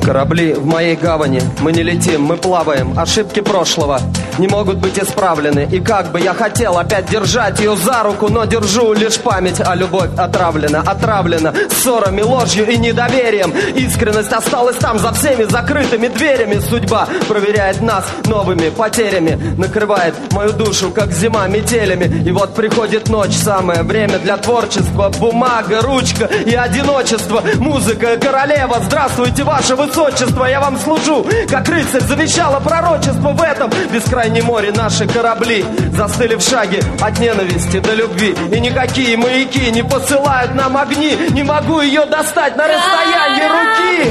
Корабли в моей гавани, мы не летим, мы плаваем. Ошибки прошлого не могут быть исправлены. И как бы я хотел опять держать ее за руку, но держу лишь память, а любовь отравлена. Отравлена ссорами, ложью и недоверием. Искренность осталась там за всеми закрытыми дверями. Судьба проверяет нас новыми потерями, накрывает мою душу, как зима, метелями. И вот приходит ночь, самое время для творчества. Бумага, ручка и одиночество. Музыка, королева, здравствуйте, ваше высочество. Я вам служу, как рыцарь завещало пророчество. В этом бескрайнем море наши корабли застыли в шаге от ненависти до любви. И никакие маяки не посылают нам огни. Не могу ее достать на расстоянии руки.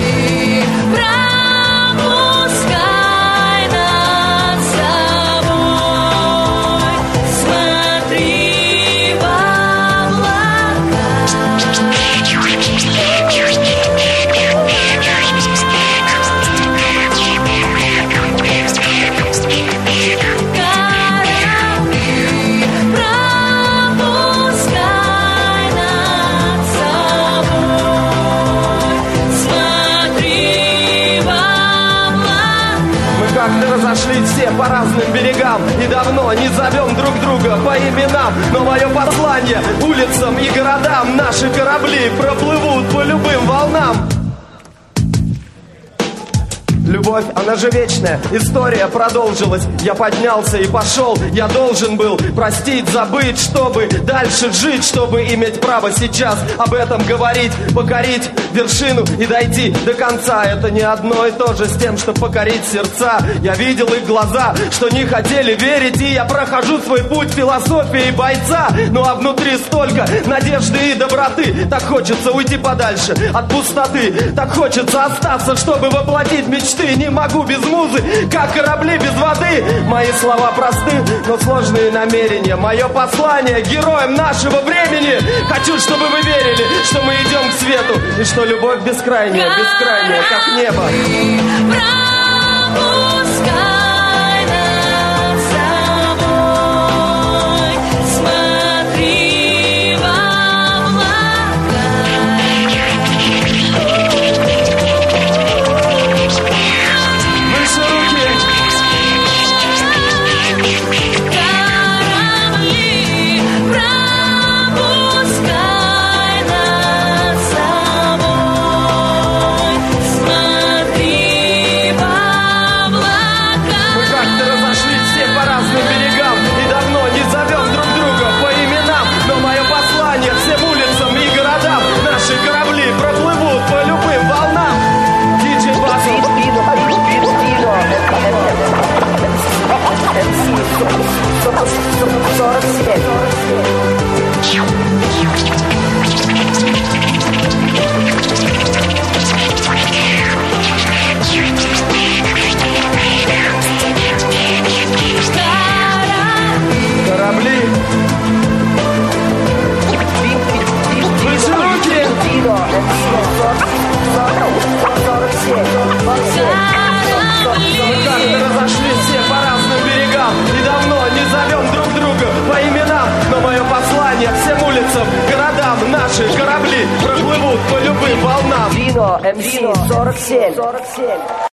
Как-то разошлись все по разным берегам и давно не зовем друг друга по именам. Но мое послание улицам и городам: наши корабли проплывут по любым волнам. Любовь, она же вечная, история продолжилась. Я поднялся и пошел, я должен был простить, забыть, чтобы дальше жить, чтобы иметь право сейчас об этом говорить, покорить вершину и дойти до конца. Это не одно и то же с тем, что покорить сердца. Я видел их глаза, что не хотели верить, и я прохожу свой путь философии бойца. Ну а внутри столько надежды и доброты. Так хочется уйти подальше от пустоты, так хочется остаться, чтобы воплотить мечты. Не могу без музы, как корабли без воды. Мои слова просты, но сложные намерения. Мое послание героям нашего времени. Хочу, чтобы вы верили, что мы идем к свету, и что любовь бескрайняя, бескрайняя, как небо. Наши корабли проплывут по любым волнам. Дино, МС 47.